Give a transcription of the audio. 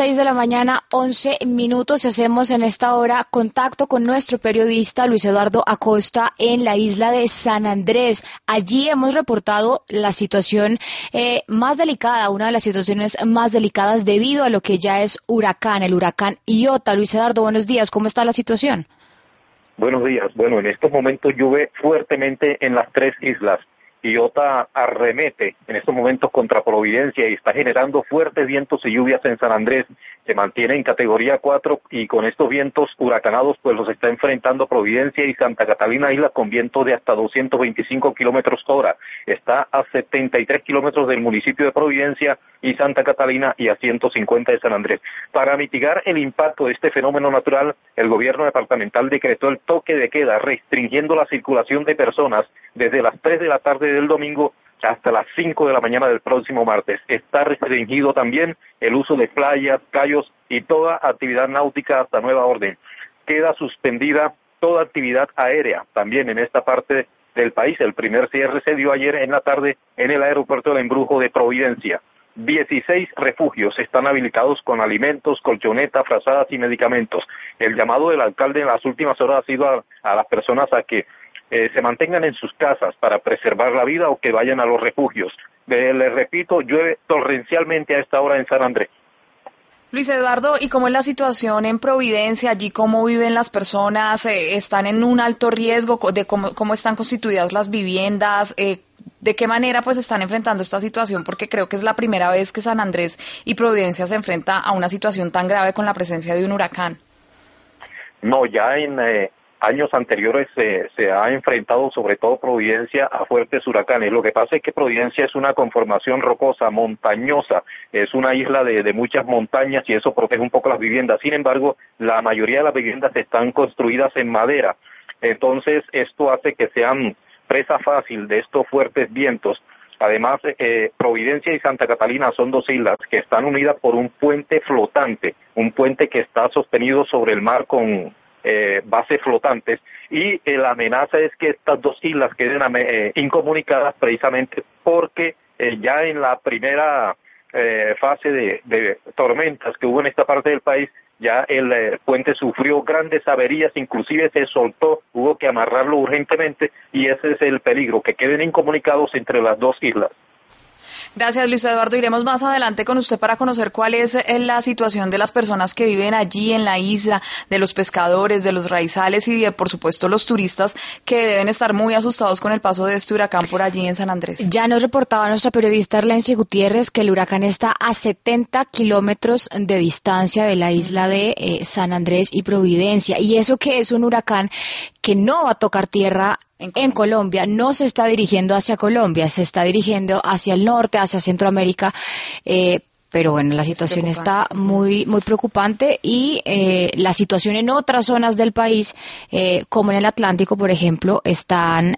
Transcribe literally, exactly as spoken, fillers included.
seis de la mañana, once minutos. Hacemos en esta hora contacto con nuestro periodista Luis Eduardo Acosta en la isla de San Andrés. Allí hemos reportado la situación eh, más delicada, una de las situaciones más delicadas debido a lo que ya es huracán, el huracán Iota. Luis Eduardo, buenos días. ¿Cómo está la situación? Buenos días. Bueno, en estos momentos llueve fuertemente en las tres islas. Iota arremete en estos momentos contra Providencia y está generando fuertes vientos y lluvias en San Andrés. Se mantiene en categoría cuatro y con estos vientos huracanados pues los está enfrentando Providencia y Santa Catalina Islas con vientos de hasta doscientos veinticinco kilómetros hora. Está a setenta y tres kilómetros del municipio de Providencia y Santa Catalina y a ciento cincuenta de San Andrés. Para mitigar el impacto de este fenómeno natural, el gobierno departamental decretó el toque de queda, restringiendo la circulación de personas desde las tres de la tarde del domingo hasta las cinco de la mañana del próximo martes. Está restringido también el uso de playas, cayos y toda actividad náutica hasta nueva orden. Queda suspendida toda actividad aérea también en esta parte del país. El primer cierre se dio ayer en la tarde en el aeropuerto del Embrujo de Providencia. dieciséis refugios están habilitados con alimentos, colchonetas, frazadas y medicamentos. El llamado del alcalde en las últimas horas ha sido a, a las personas a que Eh, se mantengan en sus casas para preservar la vida o que vayan a los refugios. Eh, les repito, llueve torrencialmente a esta hora en San Andrés. Luis Eduardo, ¿y cómo es la situación en Providencia? Allí, ¿cómo viven las personas? Eh, ¿Están en un alto riesgo? ¿De cómo, cómo están constituidas las viviendas? Eh, ¿De qué manera pues están enfrentando esta situación? Porque creo que es la primera vez que San Andrés y Providencia se enfrenta a una situación tan grave con la presencia de un huracán. No, ya en... Eh... años anteriores se, se ha enfrentado sobre todo Providencia a fuertes huracanes. Lo que pasa es que Providencia es una conformación rocosa, montañosa, es una isla de, de muchas montañas y eso protege un poco las viviendas. Sin embargo, la mayoría de las viviendas están construidas en madera. Entonces, esto hace que sean presa fácil de estos fuertes vientos. Además, eh, Providencia y Santa Catalina son dos islas que están unidas por un puente flotante, un puente que está sostenido sobre el mar con Eh, bases flotantes y eh, la amenaza es que estas dos islas queden eh, incomunicadas precisamente porque eh, ya en la primera eh, fase de, de tormentas que hubo en esta parte del país ya el eh, puente sufrió grandes averías, inclusive se soltó, hubo que amarrarlo urgentemente y ese es el peligro, que queden incomunicados entre las dos islas. Gracias, Luis Eduardo. Iremos más adelante con usted para conocer cuál es la situación de las personas que viven allí en la isla, de los pescadores, de los raizales y de, por supuesto, los turistas que deben estar muy asustados con el paso de este huracán por allí en San Andrés. Ya nos reportaba nuestra periodista Arlencia Gutiérrez que el huracán está a setenta kilómetros de distancia de la isla de eh, San Andrés y Providencia. Y eso que es un huracán que no va a tocar tierra En Colombia. en Colombia, no se está dirigiendo hacia Colombia, se está dirigiendo hacia el norte, hacia Centroamérica, eh, pero bueno, la situación está muy muy preocupante y eh, la situación en otras zonas del país, eh, como en el Atlántico, por ejemplo, están